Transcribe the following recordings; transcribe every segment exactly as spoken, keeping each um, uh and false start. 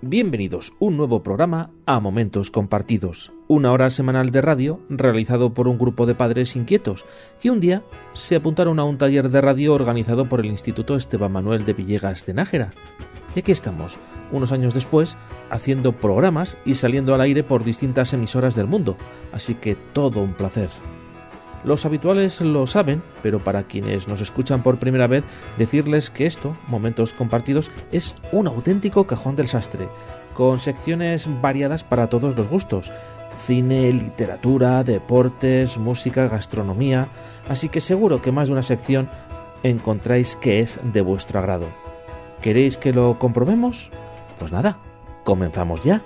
Bienvenidos un nuevo programa a Momentos Compartidos, una hora semanal de radio realizado por un grupo de padres inquietos que un día se apuntaron a un taller de radio organizado por el Instituto Esteban Manuel de Villegas de Nájera. Y aquí estamos, unos años después, haciendo programas y saliendo al aire por distintas emisoras del mundo, así que todo un placer. Los habituales lo saben, pero para quienes nos escuchan por primera vez, decirles que esto, Momentos Compartidos, es un auténtico cajón del sastre, con secciones variadas para todos los gustos: cine, literatura, deportes, música, gastronomía, así que seguro que más de una sección encontráis que es de vuestro agrado. ¿Queréis que lo comprobemos? Pues nada, comenzamos ya.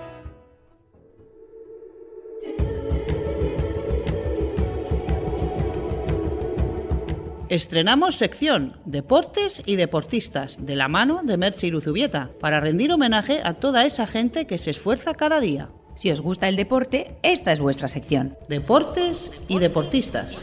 Estrenamos sección Deportes y Deportistas, de la mano de Merche Iruzubieta, para rendir homenaje a toda esa gente que se esfuerza cada día. Si os gusta el deporte, esta es vuestra sección. Deportes y Deportistas.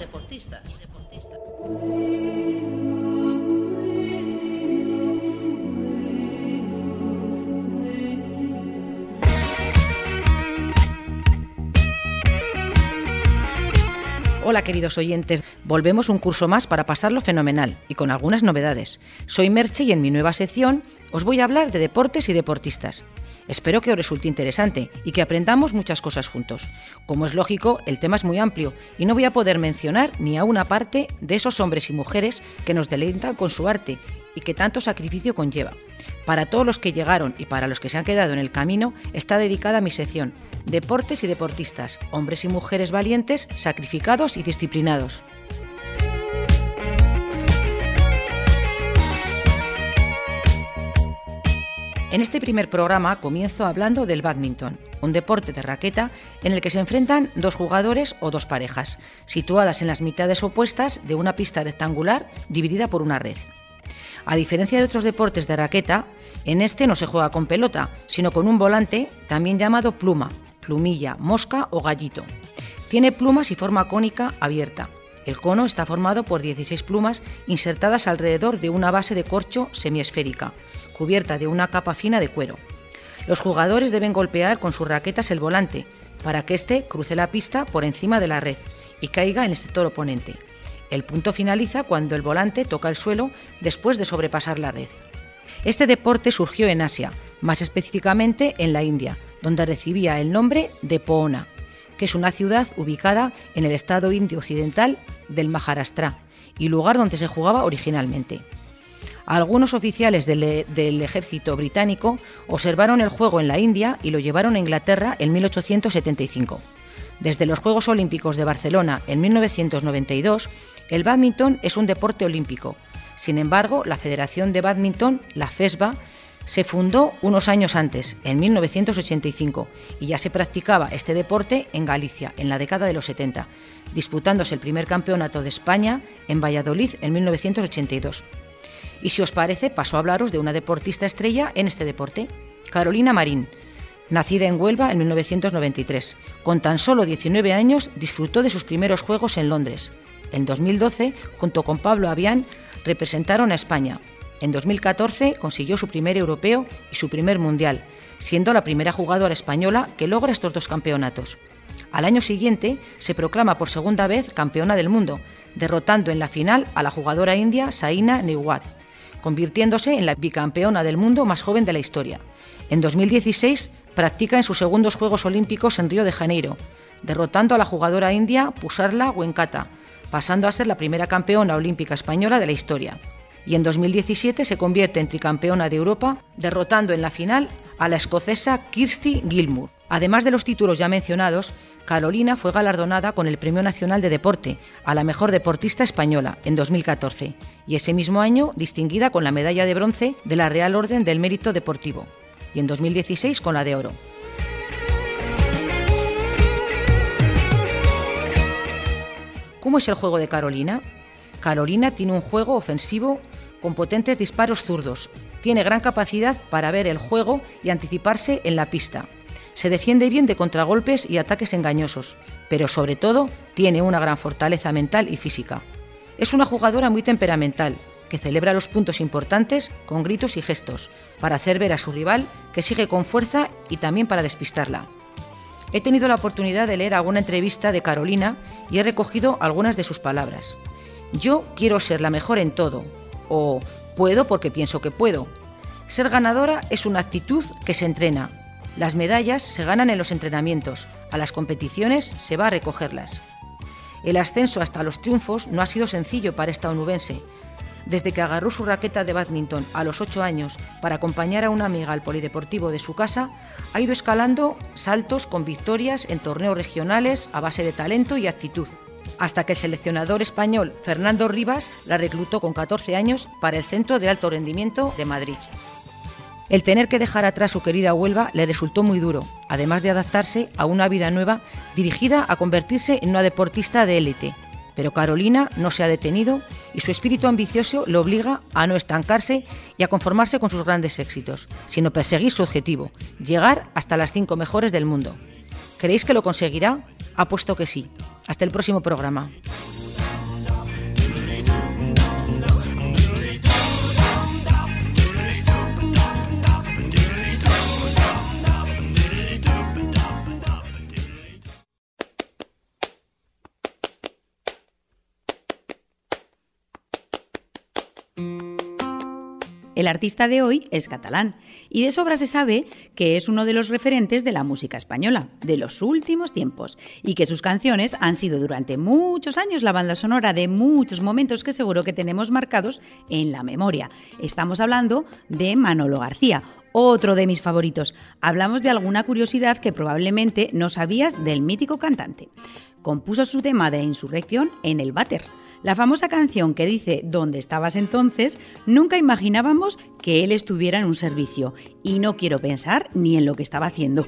Hola queridos oyentes, volvemos un curso más para pasarlo fenomenal y con algunas novedades. Soy Merche y en mi nueva sección os voy a hablar de deportes y deportistas. Espero que os resulte interesante y que aprendamos muchas cosas juntos. Como es lógico, el tema es muy amplio y no voy a poder mencionar ni a una parte de esos hombres y mujeres que nos deleitan con su arte y que tanto sacrificio conlleva. Para todos los que llegaron y para los que se han quedado en el camino, está dedicada mi sección Deportes y Deportistas, hombres y mujeres valientes, sacrificados y disciplinados. En este primer programa comienzo hablando del bádminton, un deporte de raqueta en el que se enfrentan dos jugadores o dos parejas, situadas en las mitades opuestas de una pista rectangular dividida por una red. A diferencia de otros deportes de raqueta, en este no se juega con pelota, sino con un volante, también llamado pluma, plumilla, mosca o gallito. Tiene plumas y forma cónica abierta. El cono está formado por dieciséis plumas insertadas alrededor de una base de corcho semiesférica, cubierta de una capa fina de cuero. Los jugadores deben golpear con sus raquetas el volante, para que éste cruce la pista por encima de la red y caiga en el sector oponente. El punto finaliza cuando el volante toca el suelo después de sobrepasar la red. Este deporte surgió en Asia, más específicamente en la India, donde recibía el nombre de Poona, que es una ciudad ubicada en el estado indio occidental del Maharashtra y lugar donde se jugaba originalmente. Algunos oficiales del, del ejército británico observaron el juego en la India y lo llevaron a Inglaterra en mil ochocientos setenta y cinco. Desde los Juegos Olímpicos de Barcelona en mil novecientos noventa y dos, el bádminton es un deporte olímpico. Sin embargo, la Federación de Bádminton, la FESBA, se fundó unos años antes, en mil novecientos ochenta y cinco, y ya se practicaba este deporte en Galicia, en la década de los setenta, disputándose el primer campeonato de España en Valladolid en mil novecientos ochenta y dos. Y si os parece, paso a hablaros de una deportista estrella en este deporte, Carolina Marín. Nacida en Huelva en mil novecientos noventa y tres, con tan solo diecinueve años disfrutó de sus primeros Juegos en Londres. En dos mil doce, junto con Pablo Avián, representaron a España. En dos mil catorce consiguió su primer europeo y su primer mundial, siendo la primera jugadora española que logra estos dos campeonatos. Al año siguiente se proclama por segunda vez campeona del mundo, derrotando en la final a la jugadora india Saina Nehwat, convirtiéndose en la bicampeona del mundo más joven de la historia. En dos mil dieciséis practica en sus segundos Juegos Olímpicos en Río de Janeiro, derrotando a la jugadora india Pusarla Venkata, pasando a ser la primera campeona olímpica española de la historia. Y en dos mil diecisiete se convierte en tricampeona de Europa, derrotando en la final a la escocesa Kirsty Gilmour. Además de los títulos ya mencionados, Carolina fue galardonada con el Premio Nacional de Deporte a la mejor deportista española en dos mil catorce y ese mismo año distinguida con la medalla de bronce de la Real Orden del Mérito Deportivo y en dos mil dieciséis con la de oro. ¿Cómo es el juego de Carolina? Carolina tiene un juego ofensivo con potentes disparos zurdos. Tiene gran capacidad para ver el juego y anticiparse en la pista. Se defiende bien de contragolpes y ataques engañosos, pero sobre todo tiene una gran fortaleza mental y física. Es una jugadora muy temperamental, que celebra los puntos importantes con gritos y gestos, para hacer ver a su rival que sigue con fuerza y también para despistarla. He tenido la oportunidad de leer alguna entrevista de Carolina y he recogido algunas de sus palabras. Yo quiero ser la mejor en todo, o puedo porque pienso que puedo. Ser ganadora es una actitud que se entrena. Las medallas se ganan en los entrenamientos, a las competiciones se va a recogerlas. El ascenso hasta los triunfos no ha sido sencillo para esta onubense. Desde que agarró su raqueta de bádminton a los ocho años para acompañar a una amiga al polideportivo de su casa, ha ido escalando saltos con victorias en torneos regionales a base de talento y actitud, hasta que el seleccionador español Fernando Rivas la reclutó con catorce años para el Centro de Alto Rendimiento de Madrid. El tener que dejar atrás su querida Huelva le resultó muy duro, además de adaptarse a una vida nueva dirigida a convertirse en una deportista de élite. Pero Carolina no se ha detenido y su espíritu ambicioso le obliga a no estancarse y a conformarse con sus grandes éxitos, sino perseguir su objetivo, llegar hasta las cinco mejores del mundo. ¿Creéis que lo conseguirá? Apuesto que sí. Hasta el próximo programa. El artista de hoy es catalán y de sobra se sabe que es uno de los referentes de la música española de los últimos tiempos y que sus canciones han sido durante muchos años la banda sonora de muchos momentos que seguro que tenemos marcados en la memoria. Estamos hablando de Manolo García, otro de mis favoritos. Hablamos de alguna curiosidad que probablemente no sabías del mítico cantante. Compuso su tema de Insurrección en el váter. La famosa canción que dice ¿Dónde estabas entonces? Nunca imaginábamos que él estuviera en un servicio y no quiero pensar ni en lo que estaba haciendo.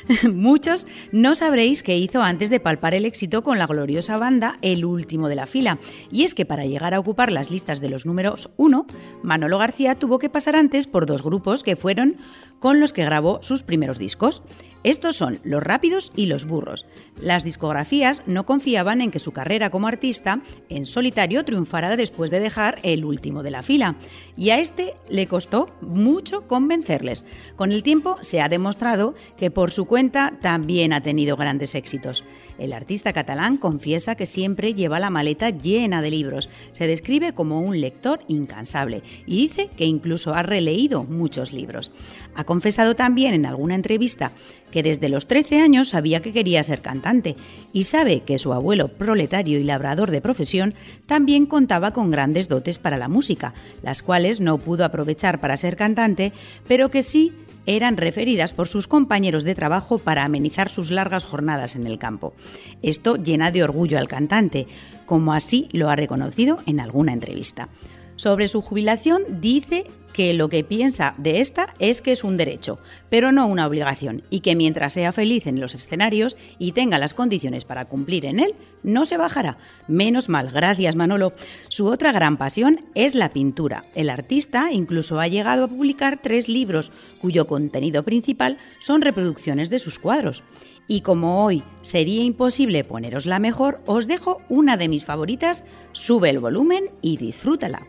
Muchos no sabréis qué hizo antes de palpar el éxito con la gloriosa banda El Último de la Fila, y es que para llegar a ocupar las listas de los números uno, Manolo García tuvo que pasar antes por dos grupos que fueron con los que grabó sus primeros discos. Estos son Los Rápidos y Los Burros. Las discografías no confiaban en que su carrera como artista en solitario triunfara después de dejar El Último de la Fila, y a este le costó mucho convencerles. Con el tiempo se ha demostrado que por su cuenta también ha tenido grandes éxitos. El artista catalán confiesa que siempre lleva la maleta llena de libros, se describe como un lector incansable y dice que incluso ha releído muchos libros. Ha confesado también en alguna entrevista que desde los trece años sabía que quería ser cantante y sabe que su abuelo, proletario y labrador de profesión, también contaba con grandes dotes para la música, las cuales no pudo aprovechar para ser cantante, pero que sí eran referidas por sus compañeros de trabajo para amenizar sus largas jornadas en el campo. Esto llena de orgullo al cantante, como así lo ha reconocido en alguna entrevista. Sobre su jubilación dice que lo que piensa de esta es que es un derecho, pero no una obligación, y que mientras sea feliz en los escenarios y tenga las condiciones para cumplir en él, no se bajará. Menos mal, gracias Manolo. Su otra gran pasión es la pintura. El artista incluso ha llegado a publicar tres libros, cuyo contenido principal son reproducciones de sus cuadros. Y como hoy sería imposible poneros la mejor, os dejo una de mis favoritas. Sube el volumen y disfrútala.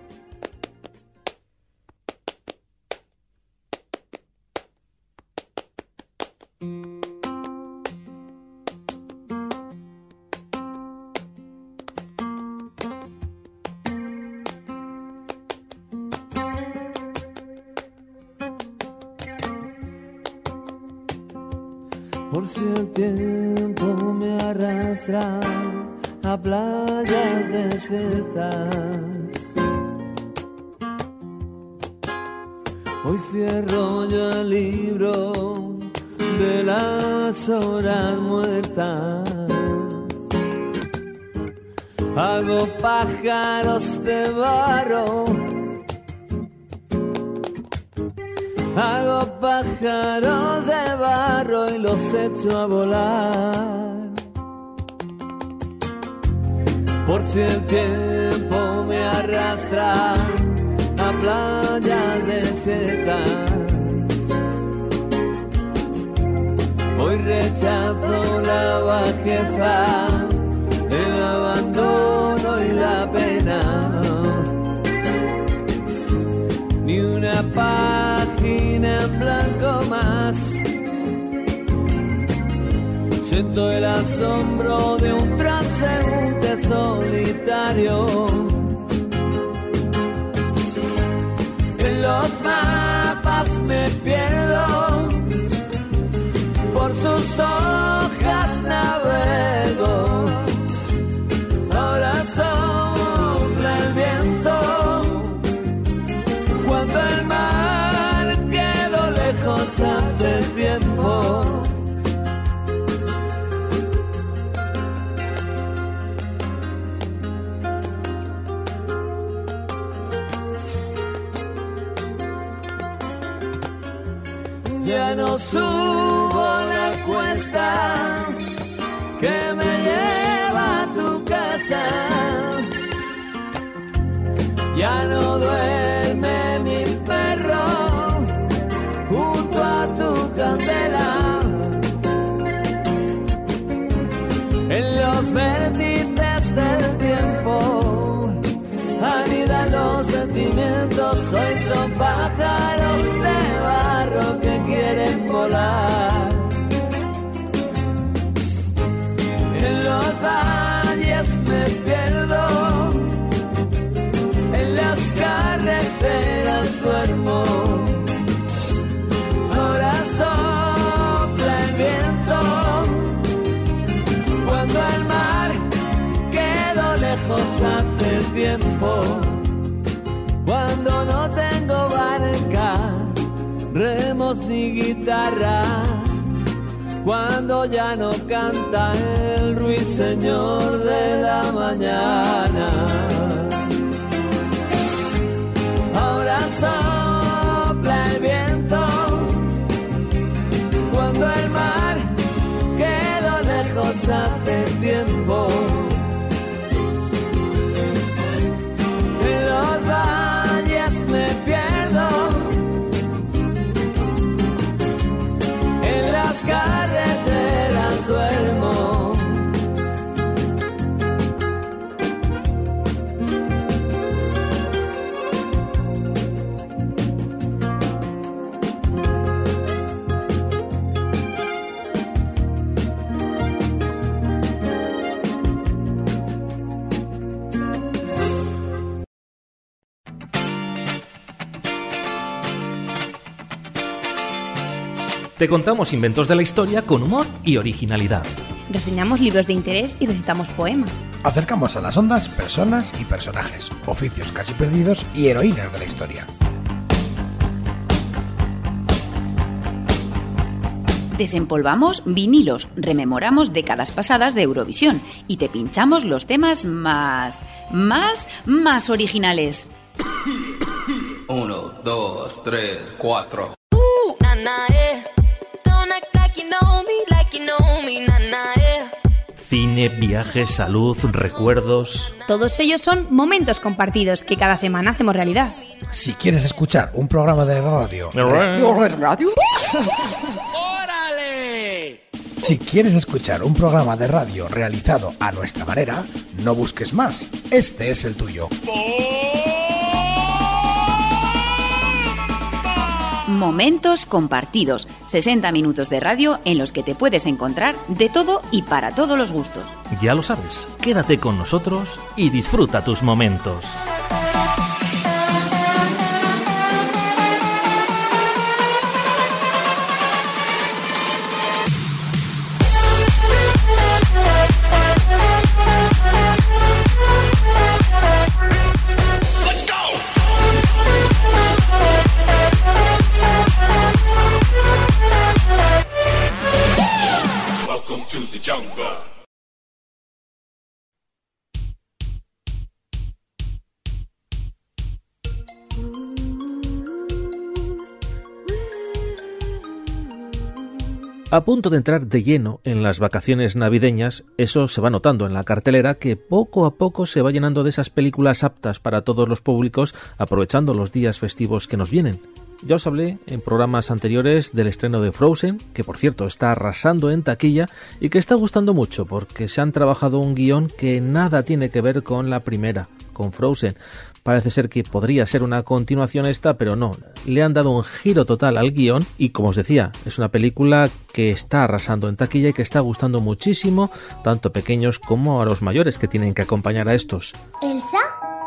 Por si el tiempo me arrastra a playas desiertas, hoy cierro yo el libro de las horas muertas. Hago pájaros de barro, hago pájaros de barro y los echo a volar. Por si el tiempo me arrastra a playas desiertas, hoy rechazo la bajeza, el abandono y la pena. siento el asombro de un transeúnte solitario. En los mapas me pierdo, por sus hojas navego. Ahora sopla el viento, cuando el mar quedó lejos hace tiempo. Ya no subo la cuesta que me lleva a tu casa. Ya no duerme mi perro junto a tu candela. En los vértices del tiempo anidan los sentimientos. Hoy son pájaros de barro que quieren volar. En los valles me pierdo, en las carreteras duermo. Ahora sopla el viento, cuando el mar quedó lejos hace tiempo. Cuando no tengo barca, remos ni guitarra, cuando ya no canta el ruiseñor de la mañana. Ahora sopla el viento, cuando el mar quedó lejos hace tiempo. En los valles me pierdo, en las carreteras duermo. Te contamos inventos de la historia con humor y originalidad. Reseñamos libros de interés y recitamos poemas. Acercamos a las ondas personas y personajes, oficios casi perdidos y heroínas de la historia. Desempolvamos vinilos, rememoramos décadas pasadas de Eurovisión y te pinchamos los temas más, más, más originales. Uno, dos, tres, cuatro. Uh, na, na, eh. Don't act like you know me, like you know me, na, na, eh. Cine, viajes, salud, recuerdos. Todos ellos son momentos compartidos que cada semana hacemos realidad. Si quieres escuchar un programa de radio... ¿Radio? Si quieres escuchar un programa de radio realizado a nuestra manera, no busques más. Este es el tuyo. Momentos compartidos, sesenta minutos de radio en los que te puedes encontrar de todo y para todos los gustos. Ya lo sabes, quédate con nosotros y disfruta tus momentos. A punto de entrar de lleno en las vacaciones navideñas, eso se va notando en la cartelera, que poco a poco se va llenando de esas películas aptas para todos los públicos, aprovechando los días festivos que nos vienen. Ya os hablé en programas anteriores del estreno de Frozen, que por cierto está arrasando en taquilla y que está gustando mucho porque se han trabajado un guión que nada tiene que ver con la primera, con Frozen. Parece ser que podría ser una continuación esta, pero no. Le han dado un giro total al guión y, como os decía, es una película que está arrasando en taquilla y que está gustando muchísimo, tanto a pequeños como a los mayores que tienen que acompañar a estos. ¿Elsa?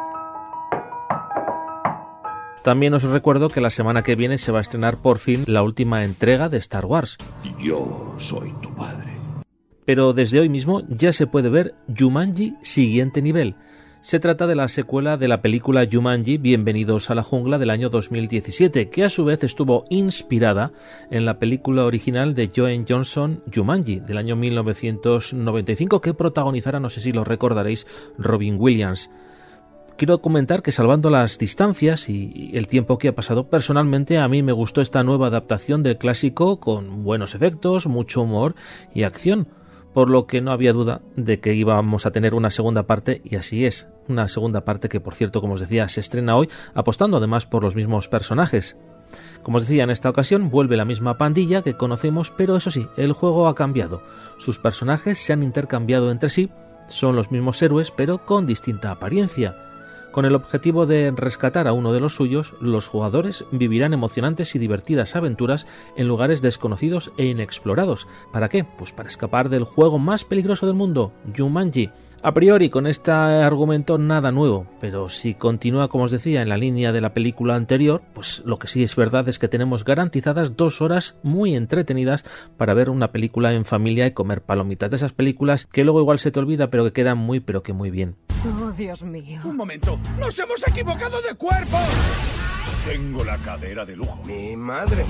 También os recuerdo que la semana que viene se va a estrenar por fin la última entrega de Star Wars. Yo soy tu padre. Pero desde hoy mismo ya se puede ver Jumanji Siguiente Nivel. Se trata de la secuela de la película Jumanji Bienvenidos a la Jungla del año dos mil diecisiete, que a su vez estuvo inspirada en la película original de Joan Johnson, Jumanji, del año mil novecientos noventa y cinco, que protagonizara, no sé si lo recordaréis, Robin Williams. Quiero comentar que, salvando las distancias y el tiempo que ha pasado, personalmente a mí me gustó esta nueva adaptación del clásico con buenos efectos, mucho humor y acción, por lo que no había duda de que íbamos a tener una segunda parte, y así es, una segunda parte que, por cierto, como os decía, se estrena hoy, apostando además por los mismos personajes. Como os decía, en esta ocasión vuelve la misma pandilla que conocemos, pero eso sí, el juego ha cambiado. Sus personajes se han intercambiado entre sí, son los mismos héroes, pero con distinta apariencia. Con el objetivo de rescatar a uno de los suyos, los jugadores vivirán emocionantes y divertidas aventuras en lugares desconocidos e inexplorados. ¿Para qué? Pues para escapar del juego más peligroso del mundo, Jumanji. A priori, con este argumento nada nuevo, pero si continúa, como os decía, en la línea de la película anterior, pues lo que sí es verdad es que tenemos garantizadas dos horas muy entretenidas para ver una película en familia y comer palomitas, de esas películas que luego igual se te olvida, pero que quedan muy, pero que muy bien. Oh, Dios mío. Un momento, ¡nos hemos equivocado de cuerpo! Tengo la cadera de lujo. Mi madre.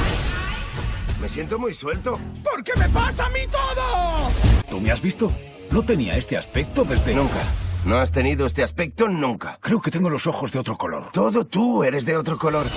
Me siento muy suelto. ¿Por qué me pasa a mí todo? ¿Tú me has visto? No tenía este aspecto desde... Nunca. No has tenido este aspecto nunca. Creo que tengo los ojos de otro color. Todo tú eres de otro color.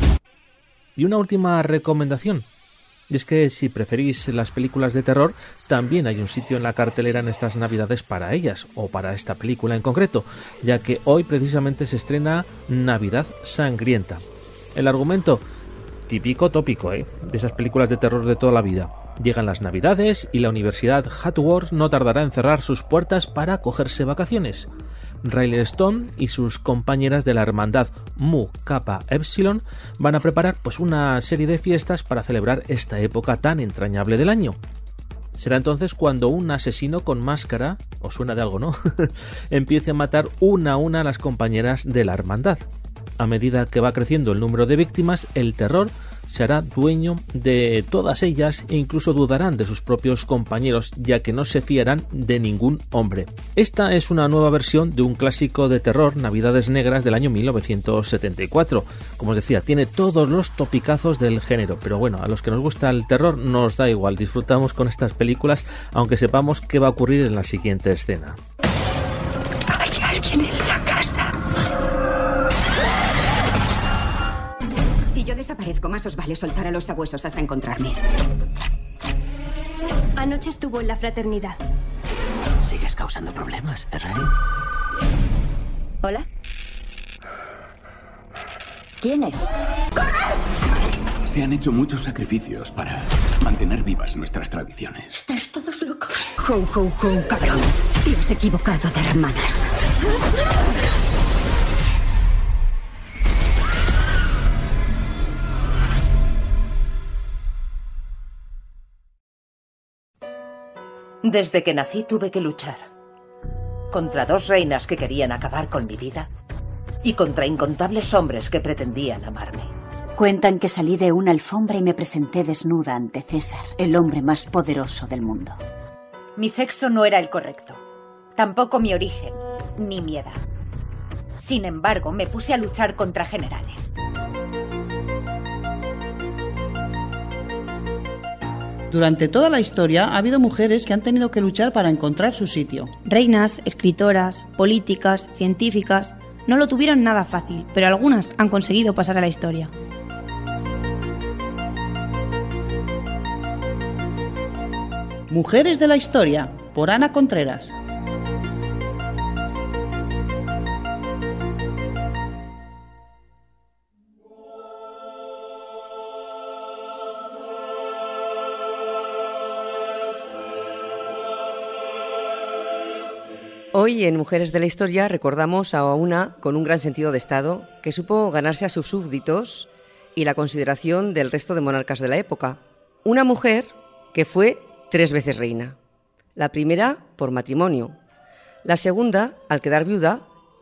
Y una última recomendación. Y es que si preferís las películas de terror, también hay un sitio en la cartelera en estas navidades para ellas, o para esta película en concreto, ya que hoy precisamente se estrena Navidad Sangrienta. El argumento, típico tópico, ¿eh? de esas películas de terror de toda la vida. Llegan las Navidades y la Universidad Hogwarts no tardará en cerrar sus puertas para cogerse vacaciones. Riley Stone y sus compañeras de la hermandad Mu Kappa Epsilon van a preparar pues una serie de fiestas para celebrar esta época tan entrañable del año. Será entonces cuando un asesino con máscara, os suena de algo, ¿no? empiece a matar una a una a las compañeras de la hermandad. A medida que va creciendo el número de víctimas, el terror se hará dueño de todas ellas e incluso dudarán de sus propios compañeros, ya que no se fiarán de ningún hombre. Esta es una nueva versión de un clásico de terror, Navidades Negras, del año mil novecientos setenta y cuatro. Como os decía, tiene todos los topicazos del género, pero bueno, a los que nos gusta el terror nos da igual, disfrutamos con estas películas, aunque sepamos qué va a ocurrir en la siguiente escena. Hay alguien en la casa. Si yo desaparezco, más os vale soltar a los sabuesos hasta encontrarme. Anoche estuvo en la fraternidad. Sigues causando problemas, ¿eh, Ray? ¿Hola? ¿Quién es? ¡Corre! Se han hecho muchos sacrificios para mantener vivas nuestras tradiciones. Estáis todos locos. Ho, ho, ho, cabrón. Te has equivocado de hermanas. Desde que nací tuve que luchar contra dos reinas que querían acabar con mi vida y contra incontables hombres que pretendían amarme. Cuentan que salí de una alfombra y me presenté desnuda ante César, el hombre más poderoso del mundo. Mi sexo no era el correcto, tampoco mi origen, ni mi edad. Sin embargo, me puse a luchar contra generales. Durante toda la historia ha habido mujeres que han tenido que luchar para encontrar su sitio. Reinas, escritoras, políticas, científicas, no lo tuvieron nada fácil, pero algunas han conseguido pasar a la historia. Mujeres de la historia, por Ana Contreras. Hoy en Mujeres de la Historia recordamos a una con un gran sentido de Estado que supo ganarse a sus súbditos y la consideración del resto de monarcas de la época. Una mujer que fue tres veces reina. La primera por matrimonio, la segunda al quedar viuda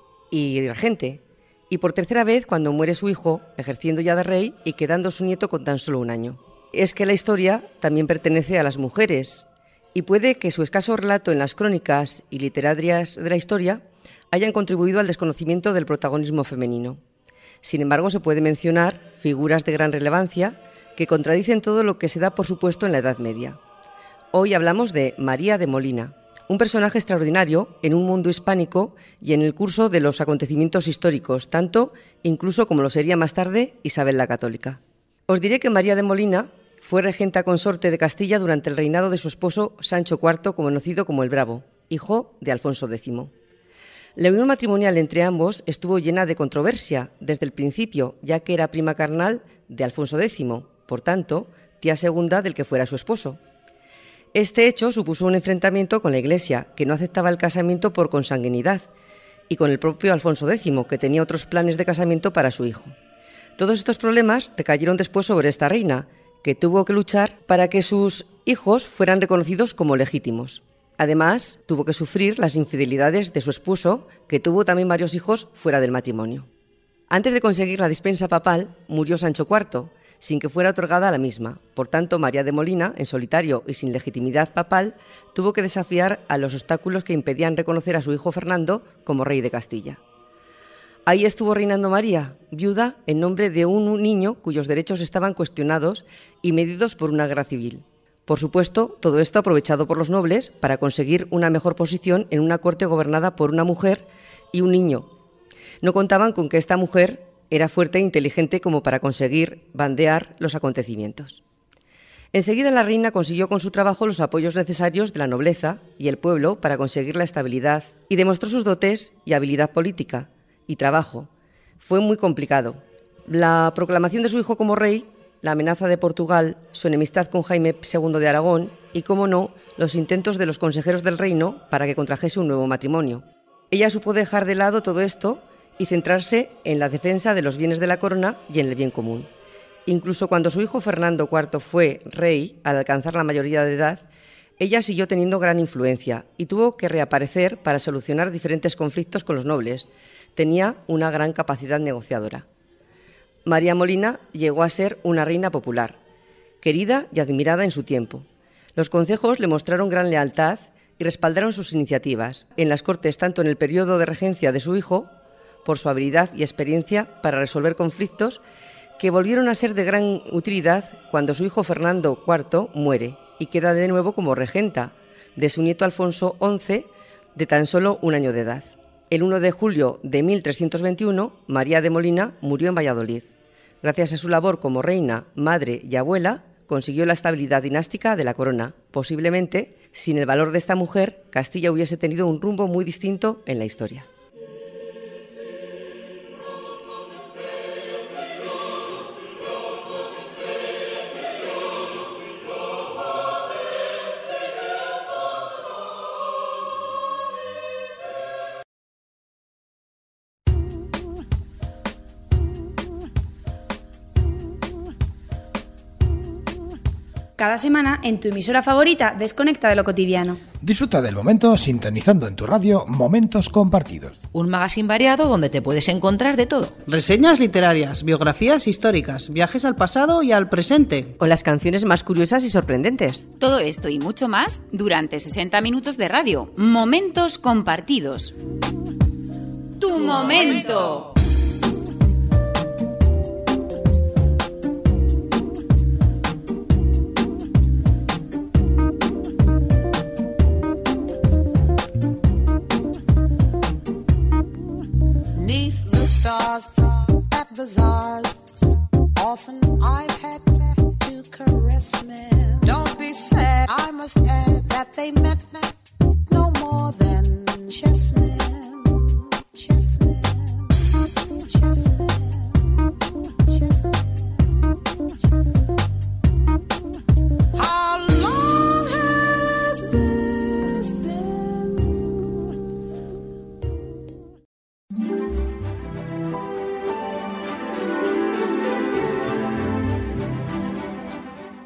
y regente, y por tercera vez cuando muere su hijo, ejerciendo ya de rey y quedando su nieto con tan solo un año. Es que la historia también pertenece a las mujeres, y puede que su escaso relato en las crónicas y literarias de la historia hayan contribuido al desconocimiento del protagonismo femenino. Sin embargo, se puede mencionar figuras de gran relevancia que contradicen todo lo que se da por supuesto en la Edad Media. Hoy hablamos de María de Molina, un personaje extraordinario en un mundo hispánico y en el curso de los acontecimientos históricos, tanto incluso como lo sería más tarde Isabel la Católica. Os diré que María de Molina fue regenta consorte de Castilla durante el reinado de su esposo Sancho cuarto, conocido como el Bravo, hijo de Alfonso décimo. La unión matrimonial entre ambos estuvo llena de controversia desde el principio, ya que era prima carnal de Alfonso décimo, por tanto, tía segunda del que fuera su esposo. Este hecho supuso un enfrentamiento con la Iglesia, que no aceptaba el casamiento por consanguinidad, y con el propio Alfonso décimo, que tenía otros planes de casamiento para su hijo. Todos estos problemas recayeron después sobre esta reina, que tuvo que luchar para que sus hijos fueran reconocidos como legítimos. Además, tuvo que sufrir las infidelidades de su esposo, que tuvo también varios hijos fuera del matrimonio. Antes de conseguir la dispensa papal, murió Sancho cuarto, sin que fuera otorgada la misma. Por tanto, María de Molina, en solitario y sin legitimidad papal, tuvo que desafiar a los obstáculos que impedían reconocer a su hijo Fernando como rey de Castilla. Ahí estuvo reinando María, viuda en nombre de un niño cuyos derechos estaban cuestionados y medidos por una guerra civil. Por supuesto, todo esto aprovechado por los nobles para conseguir una mejor posición en una corte gobernada por una mujer y un niño. No contaban con que esta mujer era fuerte e inteligente como para conseguir bandear los acontecimientos. Enseguida la reina consiguió con su trabajo los apoyos necesarios de la nobleza y el pueblo para conseguir la estabilidad y demostró sus dotes y habilidad política y trabajo. Fue muy complicado. La proclamación de su hijo como rey, la amenaza de Portugal, su enemistad con Jaime segundo de Aragón y, como no, los intentos de los consejeros del reino para que contrajese un nuevo matrimonio. Ella supo dejar de lado todo esto y centrarse en la defensa de los bienes de la corona y en el bien común. Incluso cuando su hijo Fernando cuarto fue rey, al alcanzar la mayoría de edad, ella siguió teniendo gran influencia y tuvo que reaparecer para solucionar diferentes conflictos con los nobles. Tenía una gran capacidad negociadora. María Molina llegó a ser una reina popular, querida y admirada en su tiempo. Los concejos le mostraron gran lealtad y respaldaron sus iniciativas en las Cortes, tanto en el periodo de regencia de su hijo, por su habilidad y experiencia para resolver conflictos, que volvieron a ser de gran utilidad cuando su hijo Fernando cuarto muere y queda de nuevo como regenta de su nieto Alfonso once, de tan solo un año de edad. El primero de julio de mil trescientos veintiuno, María de Molina murió en Valladolid. Gracias a su labor como reina, madre y abuela, consiguió la estabilidad dinástica de la corona. Posiblemente, sin el valor de esta mujer, Castilla hubiese tenido un rumbo muy distinto en la historia. Cada semana, en tu emisora favorita, desconecta de lo cotidiano. Disfruta del momento sintonizando en tu radio Momentos Compartidos. Un magazine variado donde te puedes encontrar de todo. Reseñas literarias, biografías históricas, viajes al pasado y al presente. O las canciones más curiosas y sorprendentes. Todo esto y mucho más durante sesenta minutos de radio. Momentos Compartidos. ¡Tu momento! Stars at bazaars. Often I've had to caress men. Don't be sad, I must add that they meant no more than chessmen. Chessmen. Chessmen. Chessmen. Chessmen. How long has this been?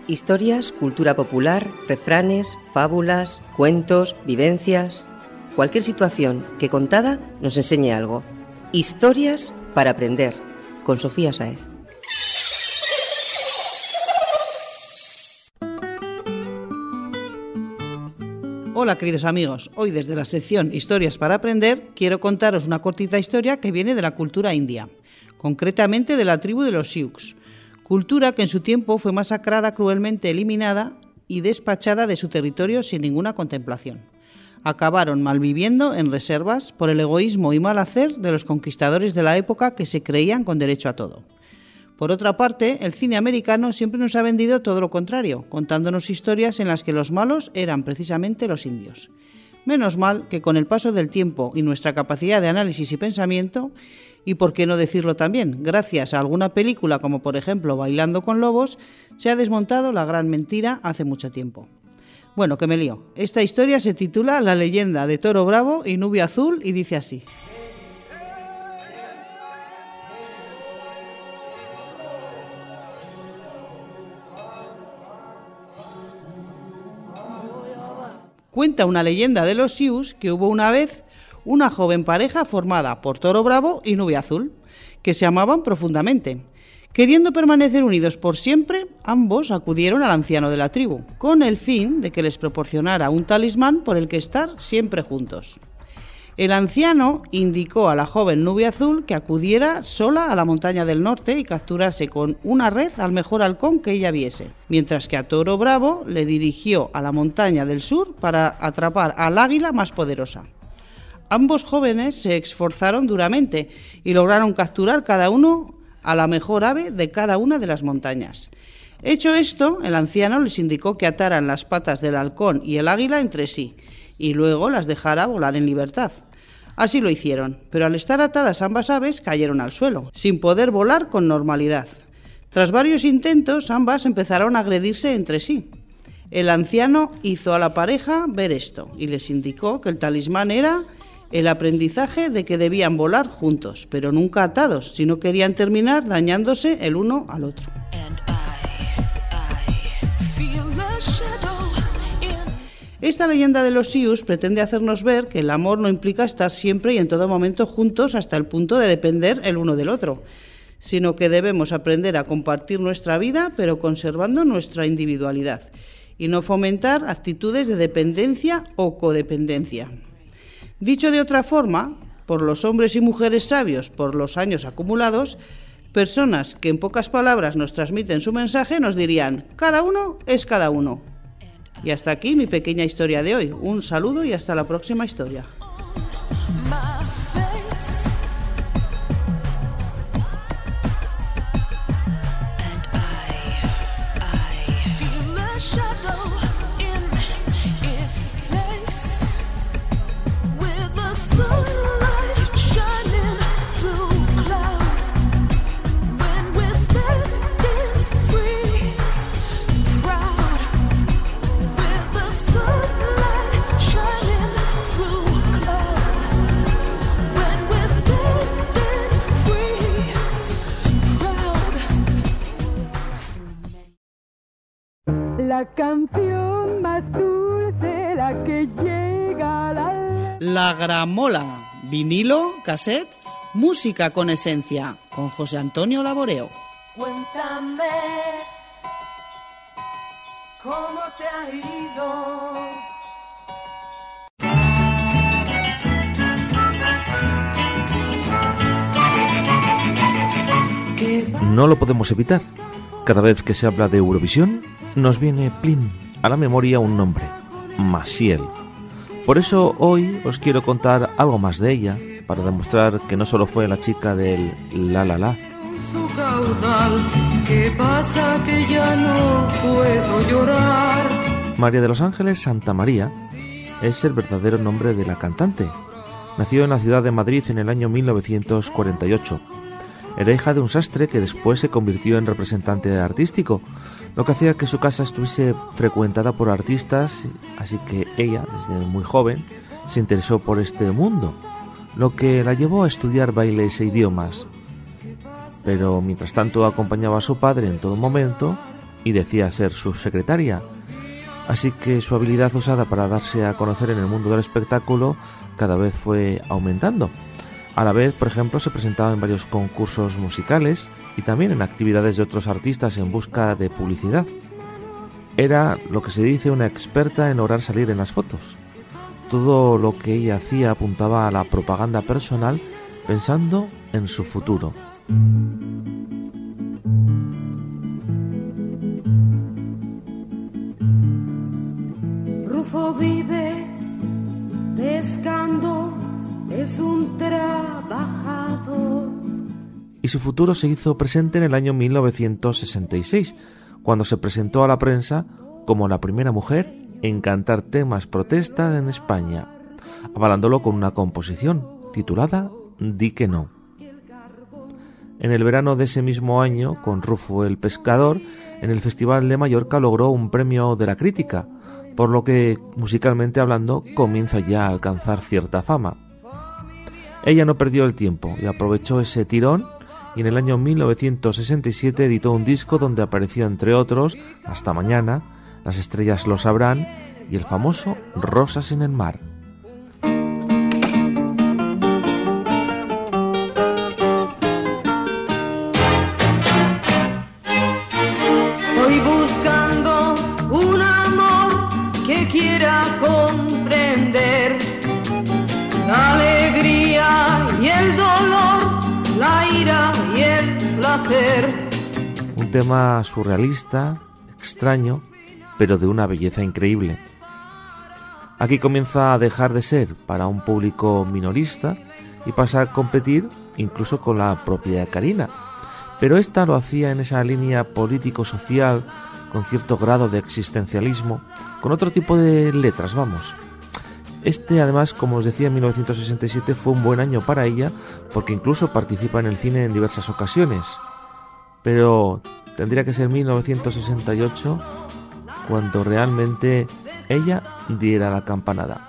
Historias, cultura popular, refranes, fábulas, cuentos, vivencias... Cualquier situación que contada nos enseñe algo. Historias para aprender, con Sofía Sáez. Hola queridos amigos, hoy desde la sección Historias para aprender quiero contaros una cortita historia que viene de la cultura india, concretamente de la tribu de los Sioux, cultura que en su tiempo fue masacrada, cruelmente eliminada y despachada de su territorio sin ninguna contemplación. Acabaron malviviendo en reservas por el egoísmo y mal hacer de los conquistadores de la época que se creían con derecho a todo. Por otra parte, el cine americano siempre nos ha vendido todo lo contrario, contándonos historias en las que los malos eran precisamente los indios. Menos mal que con el paso del tiempo y nuestra capacidad de análisis y pensamiento, y por qué no decirlo también, gracias a alguna película como por ejemplo Bailando con Lobos, se ha desmontado la gran mentira hace mucho tiempo. Bueno, que me lío. Esta historia se titula La leyenda de Toro Bravo y Nubia Azul y dice así. Cuenta una leyenda de los Sioux que hubo una vez una joven pareja formada por Toro Bravo y Nubia Azul, que se amaban profundamente. Queriendo permanecer unidos por siempre, ambos acudieron al anciano de la tribu, con el fin de que les proporcionara un talismán por el que estar siempre juntos. El anciano indicó a la joven Nubia Azul que acudiera sola a la montaña del norte y capturase con una red al mejor halcón que ella viese, mientras que a Toro Bravo le dirigió a la montaña del sur para atrapar al águila más poderosa. Ambos jóvenes se esforzaron duramente y lograron capturar cada uno a la mejor ave de cada una de las montañas. Hecho esto, el anciano les indicó que ataran las patas del halcón y el águila entre sí y luego las dejara volar en libertad. Así lo hicieron, pero al estar atadas ambas aves cayeron al suelo, sin poder volar con normalidad. Tras varios intentos, ambas empezaron a agredirse entre sí. El anciano hizo a la pareja ver esto y les indicó que el talismán era el aprendizaje de que debían volar juntos, pero nunca atados, si no querían terminar dañándose el uno al otro. Esta leyenda de los Sioux pretende hacernos ver que el amor no implica estar siempre y en todo momento juntos hasta el punto de depender el uno del otro, sino que debemos aprender a compartir nuestra vida pero conservando nuestra individualidad y no fomentar actitudes de dependencia o codependencia. Dicho de otra forma, por los hombres y mujeres sabios por los años acumulados, personas que en pocas palabras nos transmiten su mensaje nos dirían: cada uno es cada uno. Y hasta aquí mi pequeña historia de hoy. Un saludo y hasta la próxima historia. La canción más dulce, la que llega a la... La Gramola, vinilo, cassette, música con esencia, con José Antonio Laboreo. Cuéntame cómo te ha ido. No lo podemos evitar. Cada vez que se habla de Eurovisión, nos viene plin a la memoria un nombre, Maciel. Por eso hoy os quiero contar algo más de ella, para demostrar que no solo fue la chica del La La La. Su caudal, ¿qué pasa que ya no puedo llorar? María de los Ángeles Santa María es el verdadero nombre de la cantante. Nació en la ciudad de Madrid en el año mil novecientos cuarenta y ocho. Era hija de un sastre que después se convirtió en representante artístico, lo que hacía que su casa estuviese frecuentada por artistas, así que ella, desde muy joven, se interesó por este mundo, lo que la llevó a estudiar bailes e idiomas. Pero mientras tanto acompañaba a su padre en todo momento y decía ser su secretaria. Así que su habilidad usada para darse a conocer en el mundo del espectáculo cada vez fue aumentando. A la vez, por ejemplo, se presentaba en varios concursos musicales y también en actividades de otros artistas en busca de publicidad. Era lo que se dice una experta en lograr salir en las fotos. Todo lo que ella hacía apuntaba a la propaganda personal pensando en su futuro. Rufo vive pescando, es un trabajador. Y su futuro se hizo presente en el año mil novecientos sesenta y seis, cuando se presentó a la prensa como la primera mujer en cantar temas protesta en España, avalándolo con una composición titulada Di que no. En el verano de ese mismo año, con Rufo el Pescador, en el Festival de Mallorca logró un premio de la crítica, por lo que, musicalmente hablando, comienza ya a alcanzar cierta fama. Ella no perdió el tiempo y aprovechó ese tirón, y en el año mil novecientos sesenta y siete editó un disco donde apareció, entre otros, Hasta mañana, Las estrellas lo sabrán y el famoso Rosas en el mar. Voy buscando un amor que quiera comprender la alegría y el dolor, la ira y el placer. Un tema surrealista, extraño, pero de una belleza increíble. Aquí comienza a dejar de ser para un público minorista y pasa a competir incluso con la propia Carina. Pero esta lo hacía en esa línea político-social, con cierto grado de existencialismo, con otro tipo de letras, vamos. Este, además, como os decía, en mil novecientos sesenta y siete fue un buen año para ella, porque incluso participa en el cine en diversas ocasiones. Pero tendría que ser mil novecientos sesenta y ocho cuando realmente ella diera la campanada.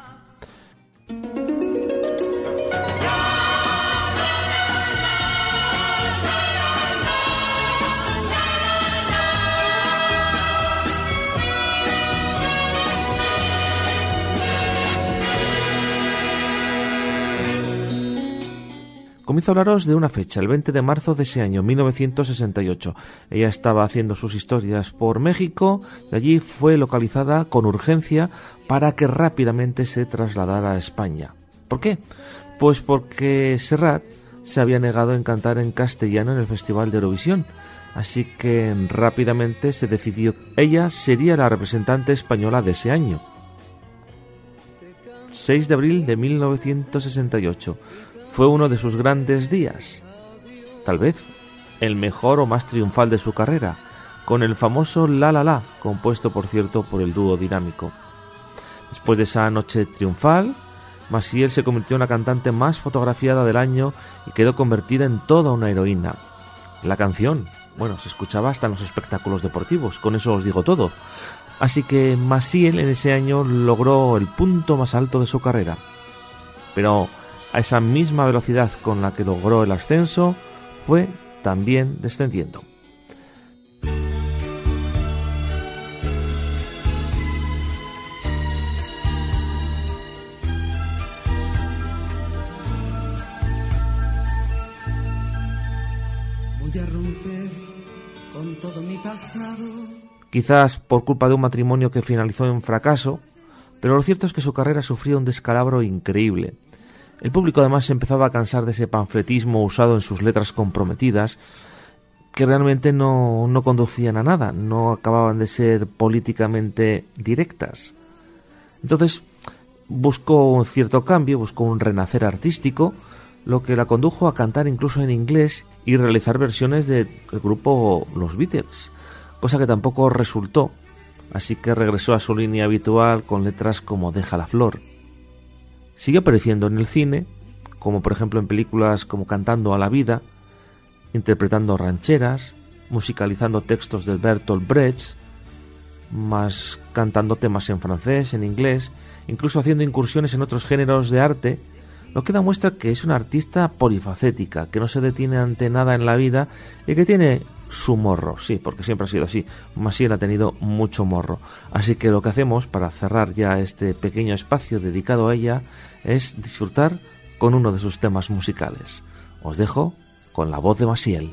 Comienzo a hablaros de una fecha, el veinte de marzo de ese año, mil novecientos sesenta y ocho. Ella estaba haciendo sus historias por México y allí fue localizada con urgencia para que rápidamente se trasladara a España. ¿Por qué? Pues porque Serrat se había negado en cantar en castellano en el Festival de Eurovisión, así que rápidamente se decidió que ella sería la representante española de ese año. seis de abril de mil novecientos sesenta y ocho. Fue uno de sus grandes días, tal vez el mejor o más triunfal de su carrera, con el famoso La La La, compuesto por cierto por el dúo Dinámico. Después de esa noche triunfal, Maciel se convirtió en la cantante más fotografiada del año y quedó convertida en toda una heroína. La canción, bueno, se escuchaba hasta en los espectáculos deportivos, con eso os digo todo. Así que Maciel en ese año logró el punto más alto de su carrera. Pero a esa misma velocidad con la que logró el ascenso, fue también descendiendo. Voy a romper con todo mi pasado. Quizás por culpa de un matrimonio que finalizó en fracaso, pero lo cierto es que su carrera sufrió un descalabro increíble. El público además se empezaba a cansar de ese panfletismo usado en sus letras comprometidas, que realmente no, no conducían a nada, no acababan de ser políticamente directas. Entonces buscó un cierto cambio, buscó un renacer artístico, lo que la condujo a cantar incluso en inglés y realizar versiones del grupo Los Beatles, cosa que tampoco resultó, así que regresó a su línea habitual con letras como Deja la flor. Sigue apareciendo en el cine, como por ejemplo en películas como Cantando a la vida, interpretando rancheras, musicalizando textos de Bertolt Brecht, más cantando temas en francés, en inglés, incluso haciendo incursiones en otros géneros de arte, lo que demuestra que es una artista polifacética, que no se detiene ante nada en la vida y que tiene su morro, sí, porque siempre ha sido así. Maciel ha tenido mucho morro. Así que lo que hacemos para cerrar ya este pequeño espacio dedicado a ella es disfrutar con uno de sus temas musicales. Os dejo con la voz de Maciel.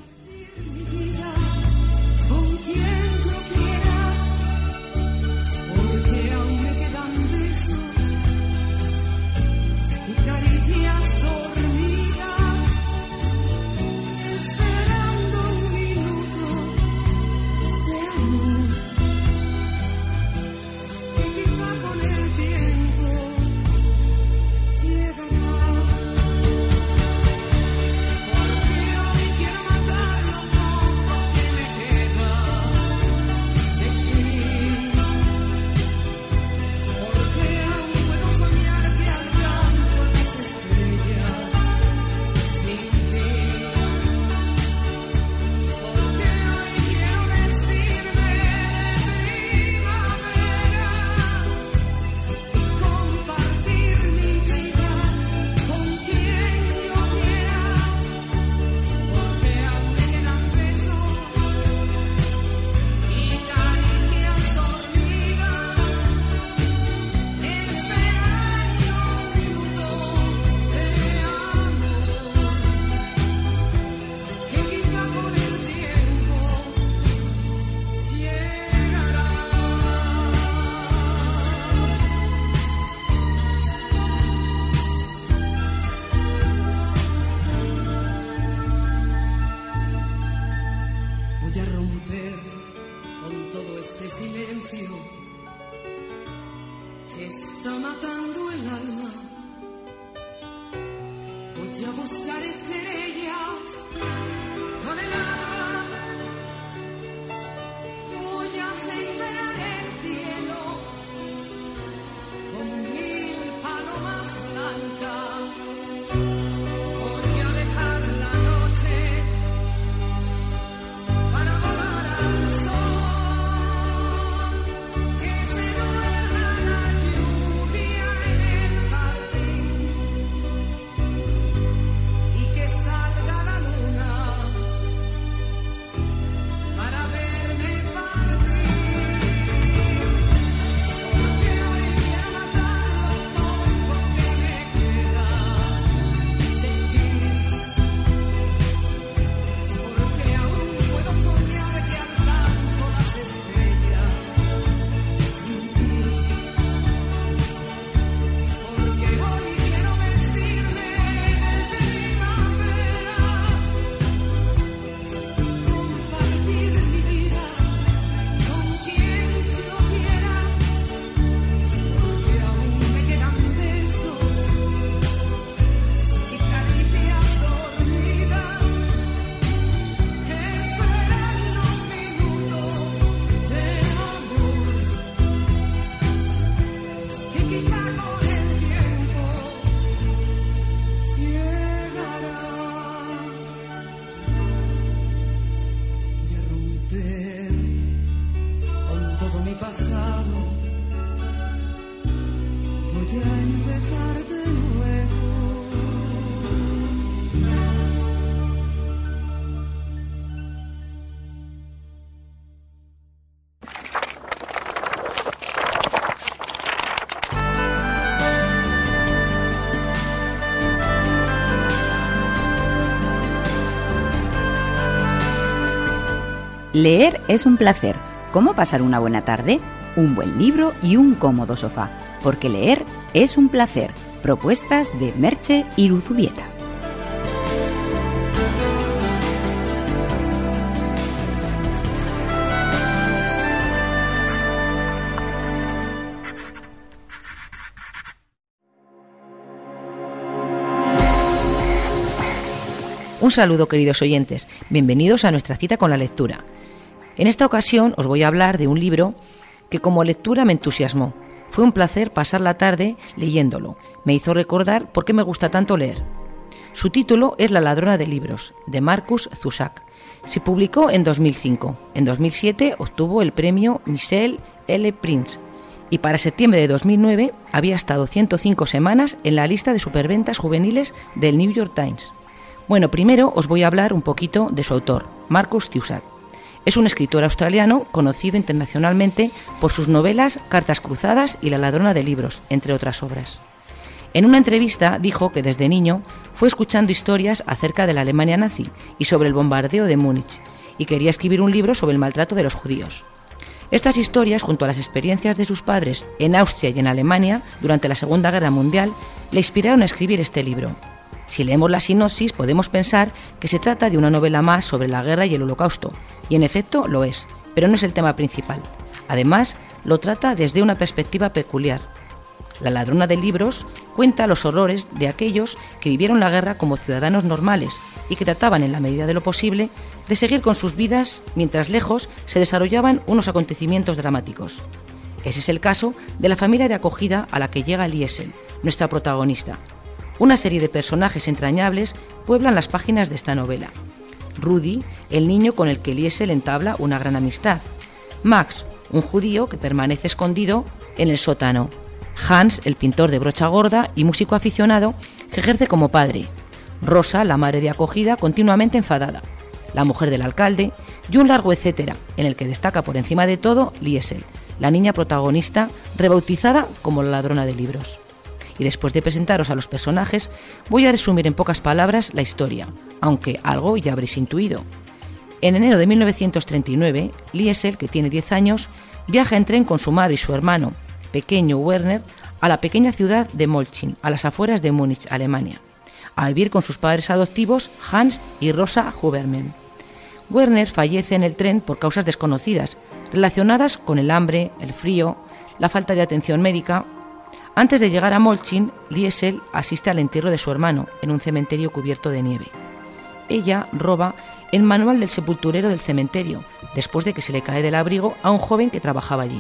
Leer es un placer. ¿Cómo pasar una buena tarde? Un buen libro y un cómodo sofá. Porque leer es un placer. Propuestas de Merche Iruzubieta. Un saludo, queridos oyentes. Bienvenidos a nuestra cita con la lectura. En esta ocasión os voy a hablar de un libro que como lectura me entusiasmó. Fue un placer pasar la tarde leyéndolo. Me hizo recordar por qué me gusta tanto leer. Su título es La ladrona de libros, de Marcus Zusak. Se publicó en dos mil cinco. En dos mil siete obtuvo el premio Michel L. Prince. Y para septiembre de dos mil nueve había estado ciento cinco semanas en la lista de superventas juveniles del New York Times. Bueno, primero os voy a hablar un poquito de su autor, Marcus Zusak. Es un escritor australiano conocido internacionalmente por sus novelas Cartas cruzadas y La ladrona de libros, entre otras obras. En una entrevista dijo que desde niño fue escuchando historias acerca de la Alemania nazi y sobre el bombardeo de Múnich, y quería escribir un libro sobre el maltrato de los judíos. Estas historias, junto a las experiencias de sus padres en Austria y en Alemania durante la Segunda Guerra Mundial, le inspiraron a escribir este libro. Si leemos la sinopsis, podemos pensar que se trata de una novela más sobre la guerra y el Holocausto, y en efecto lo es, pero no es el tema principal. Además, lo trata desde una perspectiva peculiar. La ladrona de libros cuenta los horrores de aquellos que vivieron la guerra como ciudadanos normales y que trataban, en la medida de lo posible, de seguir con sus vidas mientras lejos se desarrollaban unos acontecimientos dramáticos. Ese es el caso de la familia de acogida a la que llega Liesel, nuestra protagonista. Una serie de personajes entrañables pueblan las páginas de esta novela. Rudy, el niño con el que Liesel entabla una gran amistad. Max, un judío que permanece escondido en el sótano. Hans, el pintor de brocha gorda y músico aficionado que ejerce como padre. Rosa, la madre de acogida, continuamente enfadada. La mujer del alcalde y un largo etcétera, en el que destaca por encima de todo Liesel, la niña protagonista rebautizada como la ladrona de libros. Y después de presentaros a los personajes, voy a resumir en pocas palabras la historia, aunque algo ya habréis intuido. En enero de mil novecientos treinta y nueve, Liesel, que tiene diez años, viaja en tren con su madre y su hermano, pequeño Werner, a la pequeña ciudad de Molchin, a las afueras de Múnich, Alemania, a vivir con sus padres adoptivos Hans y Rosa Huberman. Werner fallece en el tren por causas desconocidas, relacionadas con el hambre, el frío, la falta de atención médica. Antes de llegar a Molchin, Liesel asiste al entierro de su hermano en un cementerio cubierto de nieve. Ella roba el manual del sepulturero del cementerio, después de que se le cae del abrigo a un joven que trabajaba allí.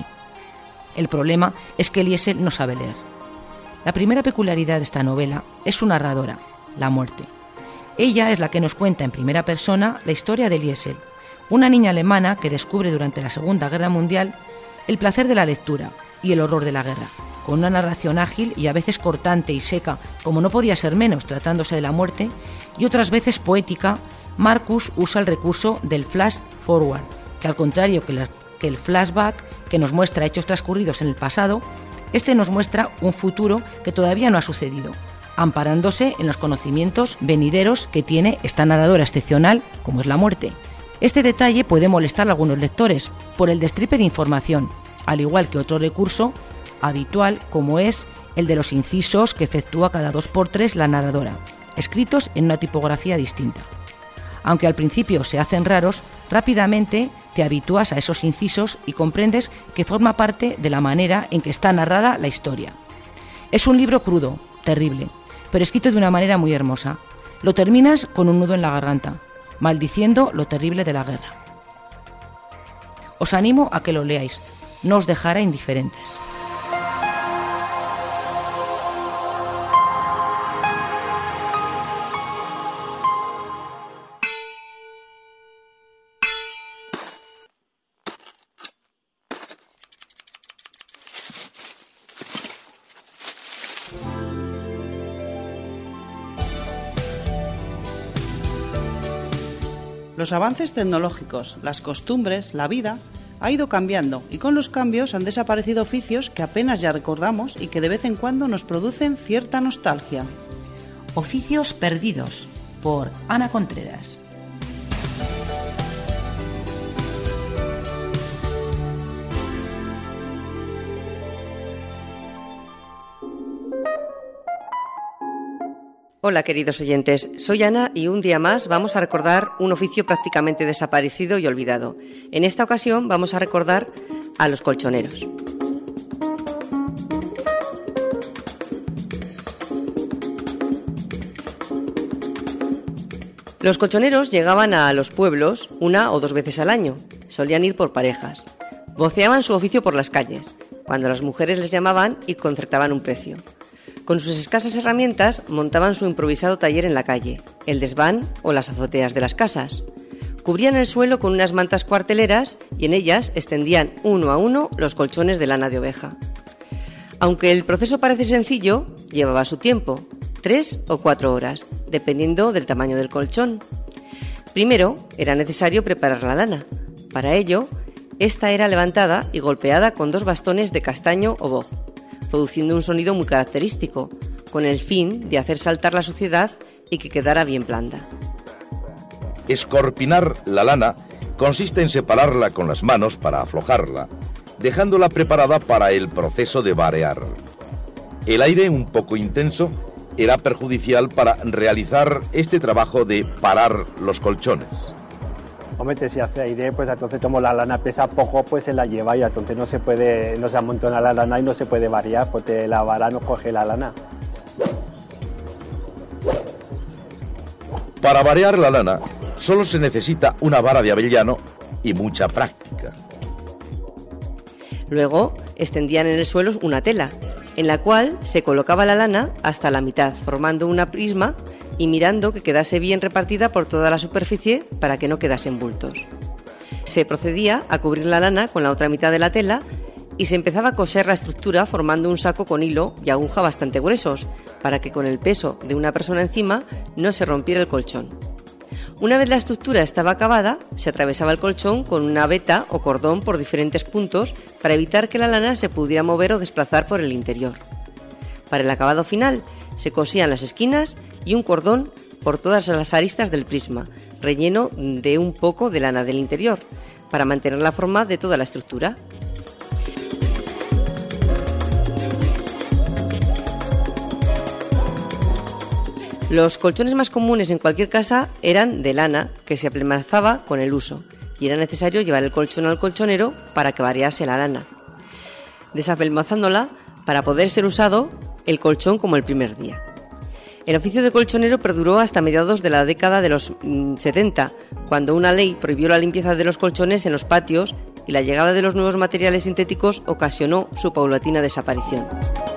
El problema es que Liesel no sabe leer. La primera peculiaridad de esta novela es su narradora, la muerte. Ella es la que nos cuenta en primera persona la historia de Liesel, una niña alemana que descubre durante la Segunda Guerra Mundial el placer de la lectura y el horror de la guerra. Con una narración ágil y a veces cortante y seca, como no podía ser menos tratándose de la muerte, y otras veces poética, Marcus usa el recurso del flash forward, que al contrario que, la, que el flashback, que nos muestra hechos transcurridos en el pasado, este nos muestra un futuro que todavía no ha sucedido, amparándose en los conocimientos venideros que tiene esta narradora excepcional, como es la muerte. Este detalle puede molestar a algunos lectores por el destripe de información, al igual que otro recurso habitual como es el de los incisos que efectúa cada dos por tres la narradora, escritos en una tipografía distinta. Aunque al principio se hacen raros, rápidamente te habitúas a esos incisos y comprendes que forma parte de la manera en que está narrada la historia. Es un libro crudo, terrible, pero escrito de una manera muy hermosa. Lo terminas con un nudo en la garganta, maldiciendo lo terrible de la guerra. Os animo a que lo leáis, no os dejará indiferentes. Los avances tecnológicos, las costumbres, la vida ha ido cambiando y con los cambios han desaparecido oficios que apenas ya recordamos y que de vez en cuando nos producen cierta nostalgia. Oficios perdidos, por Ana Contreras. Hola queridos oyentes, soy Ana y un día más vamos a recordar un oficio prácticamente desaparecido y olvidado. En esta ocasión vamos a recordar a los colchoneros. Los colchoneros llegaban a los pueblos una o dos veces al año, solían ir por parejas. Voceaban su oficio por las calles, cuando las mujeres les llamaban y concertaban un precio. Con sus escasas herramientas montaban su improvisado taller en la calle, el desván o las azoteas de las casas. Cubrían el suelo con unas mantas cuarteleras y en ellas extendían uno a uno los colchones de lana de oveja. Aunque el proceso parece sencillo, llevaba su tiempo, tres o cuatro horas, dependiendo del tamaño del colchón. Primero, era necesario preparar la lana. Para ello, esta era levantada y golpeada con dos bastones de castaño o boj, produciendo un sonido muy característico, con el fin de hacer saltar la suciedad y que quedara bien blanda. Escorpinar la lana consiste en separarla con las manos para aflojarla, dejándola preparada para el proceso de varear. El aire un poco intenso era perjudicial para realizar este trabajo de parar los colchones. Hombre, si hace aire, pues entonces como la lana pesa poco, pues se la lleva y entonces no se puede, no se amontona la lana y no se puede variar, porque la vara no coge la lana. Para varear la lana, solo se necesita una vara de avellano y mucha práctica. Luego, extendían en el suelo una tela, en la cual se colocaba la lana hasta la mitad, formando una prisma y mirando que quedase bien repartida por toda la superficie para que no quedasen bultos. Se procedía a cubrir la lana con la otra mitad de la tela y se empezaba a coser la estructura formando un saco con hilo y aguja bastante gruesos, para que con el peso de una persona encima no se rompiera el colchón. Una vez la estructura estaba acabada, se atravesaba el colchón con una veta o cordón por diferentes puntos para evitar que la lana se pudiera mover o desplazar por el interior. Para el acabado final, se cosían las esquinas y un cordón por todas las aristas del prisma, relleno de un poco de lana del interior, para mantener la forma de toda la estructura. Los colchones más comunes en cualquier casa eran de lana, que se apelmazaba con el uso, y era necesario llevar el colchón al colchonero para que variase la lana, desapelmazándola para poder ser usado el colchón como el primer día. El oficio de colchonero perduró hasta mediados de la década de los mmm, setenta, cuando una ley prohibió la limpieza de los colchones en los patios y la llegada de los nuevos materiales sintéticos ocasionó su paulatina desaparición.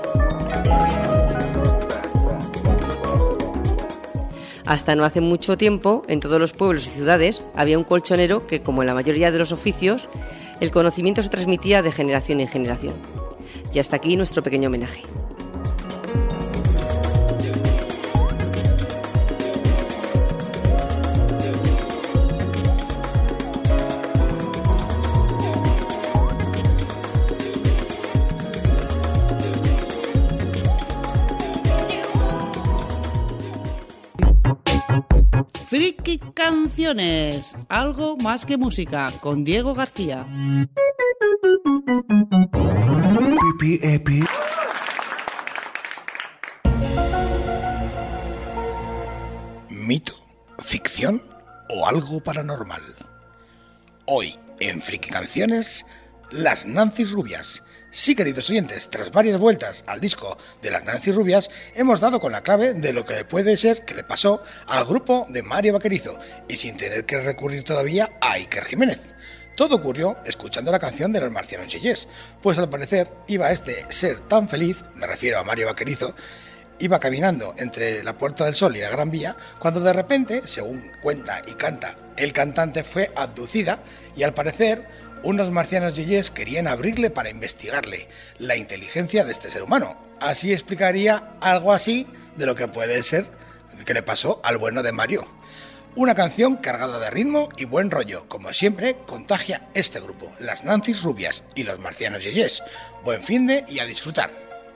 Hasta no hace mucho tiempo, en todos los pueblos y ciudades, había un colchonero que, como en la mayoría de los oficios, el conocimiento se transmitía de generación en generación. Y hasta aquí nuestro pequeño homenaje. Friki Canciones, algo más que música, con Diego García. Pipi, epi. ¿Mito, ficción o algo paranormal? Hoy, en Friki Canciones, las Nancy Rubias. Sí, queridos oyentes, tras varias vueltas al disco de las Nancy Rubias, hemos dado con la clave de lo que puede ser que le pasó al grupo de Mario Vaquerizo, y sin tener que recurrir todavía a Iker Jiménez. Todo ocurrió escuchando la canción de los Marcianos Yeyés, pues al parecer iba este ser tan feliz, me refiero a Mario Vaquerizo, iba caminando entre la Puerta del Sol y la Gran Vía, cuando de repente, según cuenta y canta el cantante, fue abducida y al parecer unos marcianos yeyés querían abrirle para investigarle la inteligencia de este ser humano. Así explicaría algo así de lo que puede ser que le pasó al bueno de Mario. Una canción cargada de ritmo y buen rollo, como siempre contagia este grupo, las Nancy Rubias y los Marcianos Yeyés. Buen finde y a disfrutar.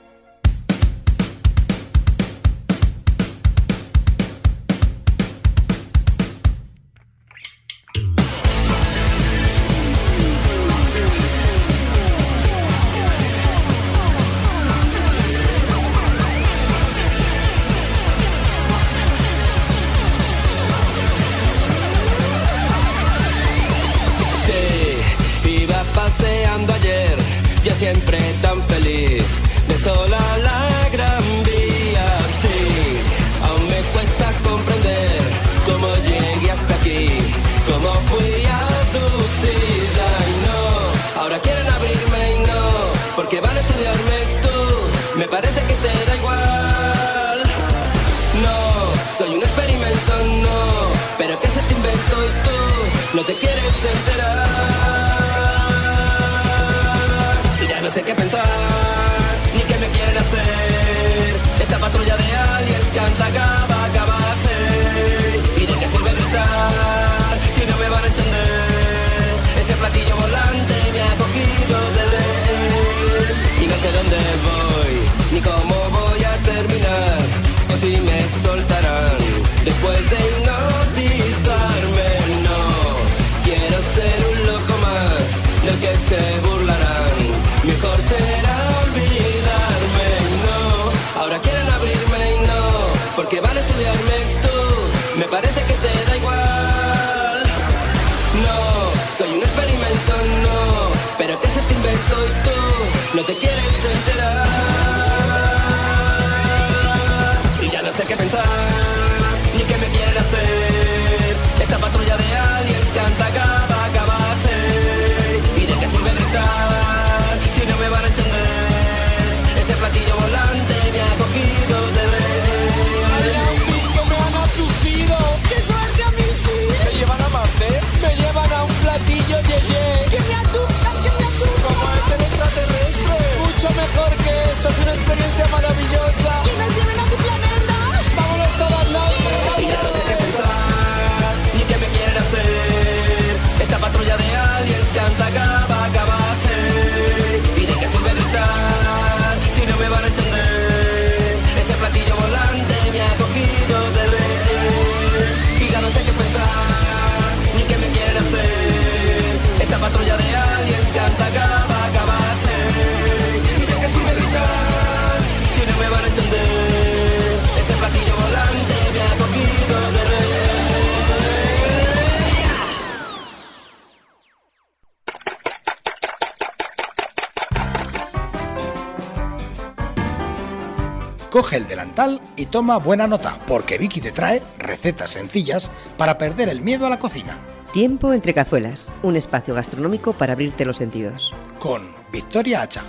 Siempre tan feliz, de sola la Gran Vía, sí. Aún me cuesta comprender cómo llegué hasta aquí, cómo fui abducida y no. Ahora quieren abrirme y no, porque van a estudiarme tú. Me parece que te da igual. No, soy un experimento, no. Pero ¿qué es este invento y tú no te quieres enterar? No sé qué pensar, ni qué me quieren hacer. Esta patrulla de aliens canta cava, cava, hey. ¿Y de qué sirve gritar si no me van a entender? Este Me parece que te da igual. No, soy un experimento, no. Pero que es este invento y tú no te quieres enterar. Y ya no sé qué pensar, ni qué me quieren hacer. Esta patrulla de aliens chanta acaba, acaba de hacer. ¿Y de qué sirve gritar si no me van a entender? Este platillo volante me ha cogido de rehén. Me han abducido. ¡Qué suerte a mí sí! ¿Me llevan a Marte? Me llevan a un platillo yeye. ¡Que me abductan, que me abductan! Como es el extraterrestre. Mucho mejor que eso, es una experiencia maravillosa. ¡Que nos lleven a tu planeta! ¡Vámonos todos los! Y ya no sé qué pensar, ni qué me quieren hacer. Esta patrulla de aliens chanta acaba, acaba de hacer. ¿Y de qué sirve gritar si no me van a entender? Este platillo volante me ha cogido de rehén. Y ya no sé qué pensar, ni qué me quieren hacer. Esta patrulla de aliens chanta acaba, acaba de hacer. ¿Y de qué sirve gritar si no me van a entender? Este platillo volante me ha cogido de rehén. Coge el delantal y toma buena nota, porque Vicky te trae recetas sencillas para perder el miedo a la cocina. Tiempo entre cazuelas, un espacio gastronómico para abrirte los sentidos. Con Victoria Hacha.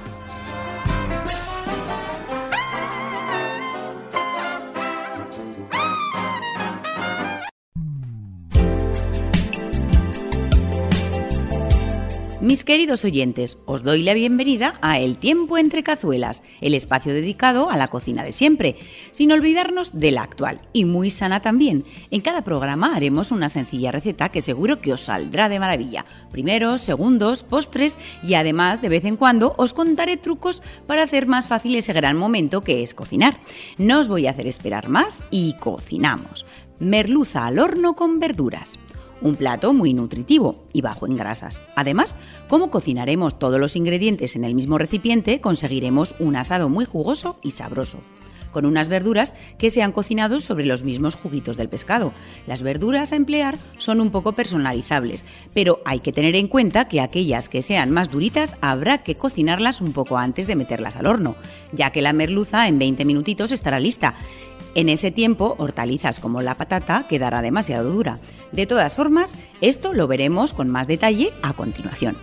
Mis queridos oyentes, os doy la bienvenida a El Tiempo entre Cazuelas, el espacio dedicado a la cocina de siempre, sin olvidarnos de la actual y muy sana también. En cada programa haremos una sencilla receta que seguro que os saldrá de maravilla. Primeros, segundos, postres y además de vez en cuando os contaré trucos para hacer más fácil ese gran momento que es cocinar. No os voy a hacer esperar más y cocinamos. Merluza al horno con verduras. Un plato muy nutritivo y bajo en grasas. Además, como cocinaremos todos los ingredientes en el mismo recipiente, conseguiremos un asado muy jugoso y sabroso, con unas verduras que se han cocinado sobre los mismos juguitos del pescado. Las verduras a emplear son un poco personalizables, pero hay que tener en cuenta que aquellas que sean más duritas habrá que cocinarlas un poco antes de meterlas al horno, ya que la merluza en veinte minutitos estará lista. En ese tiempo, hortalizas como la patata quedará demasiado dura. De todas formas, esto lo veremos con más detalle a continuación.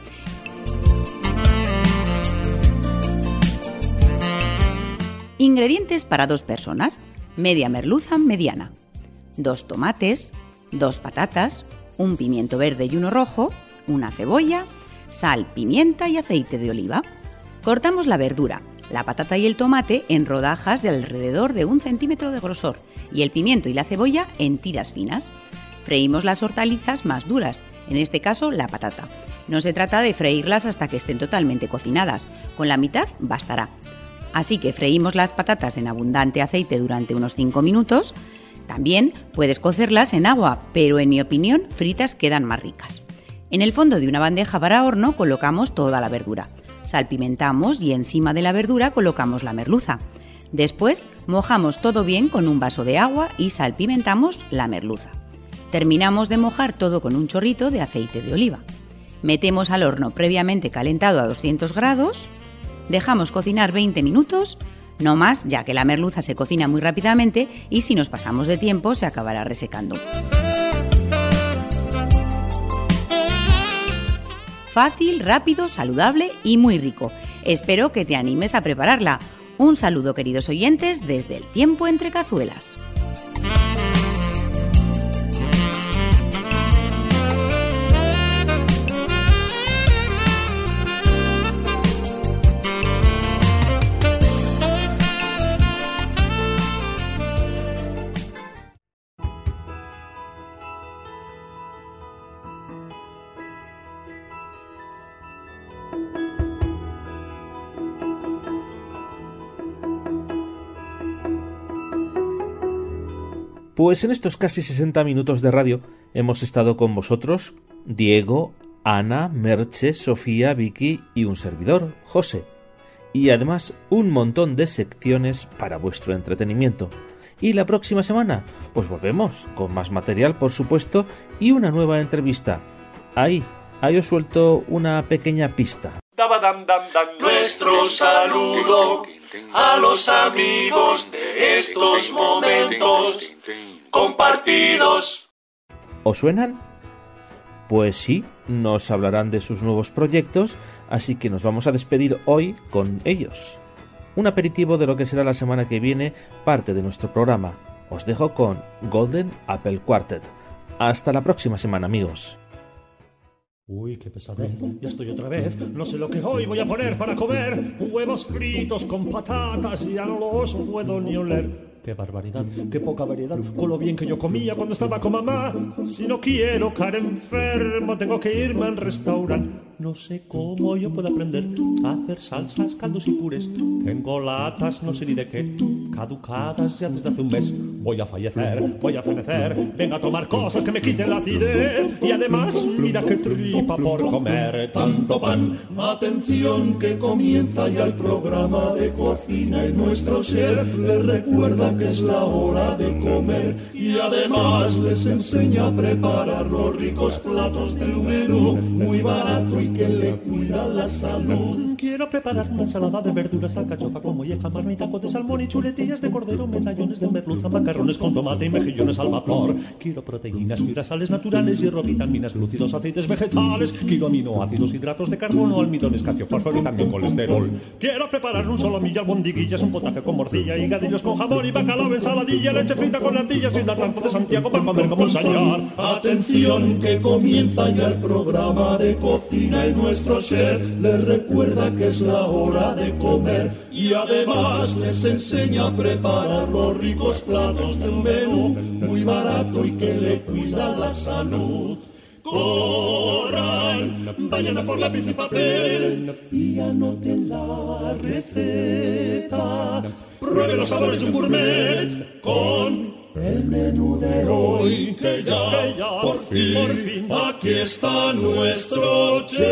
Ingredientes para dos personas. Media merluza mediana, dos tomates, dos patatas, un pimiento verde y uno rojo, una cebolla, sal, pimienta y aceite de oliva. Cortamos la verdura, la patata y el tomate en rodajas de alrededor de un centímetro de grosor y el pimiento y la cebolla en tiras finas. Freímos las hortalizas más duras, en este caso la patata. No se trata de freírlas hasta que estén totalmente cocinadas, con la mitad bastará. Así que freímos las patatas en abundante aceite durante unos cinco minutos. También puedes cocerlas en agua, pero en mi opinión fritas quedan más ricas. En el fondo de una bandeja para horno colocamos toda la verdura. Salpimentamos y encima de la verdura colocamos la merluza. Después mojamos todo bien con un vaso de agua y salpimentamos la merluza. Terminamos de mojar todo con un chorrito de aceite de oliva. Metemos al horno previamente calentado a doscientos grados. Dejamos cocinar veinte minutos, no más, ya que la merluza se cocina muy rápidamente y si nos pasamos de tiempo se acabará resecando. Fácil, rápido, saludable y muy rico. Espero que te animes a prepararla. Un saludo, queridos oyentes, desde El Tiempo entre Cazuelas. Pues en estos casi sesenta minutos de radio hemos estado con vosotros, Diego, Ana, Merche, Sofía, Vicky y un servidor, José. Y además un montón de secciones para vuestro entretenimiento. Y la próxima semana, pues volvemos, con más material, por supuesto, y una nueva entrevista. Ahí, ahí os suelto una pequeña pista. Nuestro saludo a los amigos de estos momentos compartidos. ¿Os suenan? Pues sí, nos hablarán de sus nuevos proyectos, así que nos vamos a despedir hoy con ellos. Un aperitivo de lo que será la semana que viene parte de nuestro programa. Os dejo con Golden Apple Quartet. Hasta la próxima semana, amigos. Uy, qué pesadez, ya estoy otra vez. No sé lo que hoy voy a poner para comer. Huevos fritos con patatas, ya no los puedo ni oler. Qué barbaridad, qué poca variedad, con lo bien que yo comía cuando estaba con mamá. Si no quiero caer enfermo, tengo que irme al restaurante. No sé cómo yo puedo aprender a hacer salsas, caldos y purés. Tengo latas, no sé ni de qué, caducadas ya desde hace un mes. Voy a fallecer, voy a fenecer, venga a tomar cosas que me quiten la acidez. Y además, mira qué tripa por comer tanto pan. Atención que comienza ya el programa de cocina y nuestro chef les recuerda que es la hora de comer. Y además les enseña a preparar los ricos platos de un menú muy barato y que le cuida la salud. Quiero preparar una ensalada de verduras, alcachofa con molleja, marmita de salmón y chuletillas de cordero, medallones de merluza, macarrones con tomate y mejillones al vapor. Quiero proteínas, fibras, sales naturales, hierro, vitaminas, glúcidos, aceites vegetales. Quiero aminoácidos, hidratos de carbono, almidones, calcio, fósforo y también colesterol. Quiero preparar un solomillo, albondiguillas, un potaje con morcilla, higadillos con jamón y bacalao, ensaladilla, leche frita con lentillas y la tarta de Santiago para comer como un señor. Atención que comienza ya el programa de cocina y nuestro chef les recuerda que es la hora de comer y además les enseña a preparar los ricos platos de un menú muy barato y que le cuida la salud. Corran, vayan a por lápiz y papel y anoten la receta. Prueben los sabores de un gourmet con el menú de hoy, que ya, que ya por, fin, por fin, aquí está nuestro chef.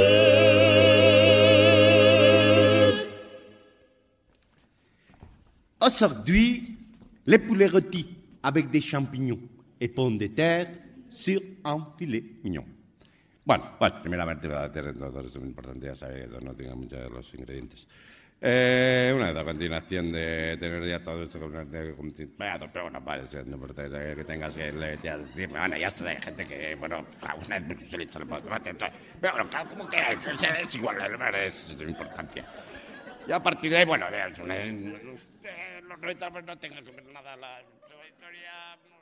Aujourd'hui, les poulets rôtis avec des champignons et pommes de terre sur un filet mignon. Bueno, pues primeramente todo esto es muy importante, ya sabéis que no tenga muchos de los ingredientes. Eh, una vez a continuación de tener ya todo esto pero bueno, vale, no importa que tengas que ya decirme, bueno, ya sé, hay gente que, bueno, una vez se le echa el tomate, pero bueno, claro, como que es, es igual, es de importancia. Y a partir de ahí, bueno, los noventa pues no tenga que ver nada la historia.